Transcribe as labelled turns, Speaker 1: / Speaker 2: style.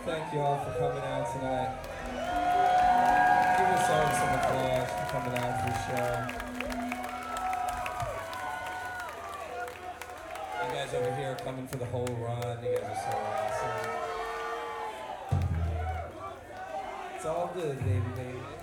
Speaker 1: Thank you all for coming out tonight. Give yourselves some applause for coming out for the show. You guys over here are coming for the whole run. You guys are so awesome. It's all good, baby, baby.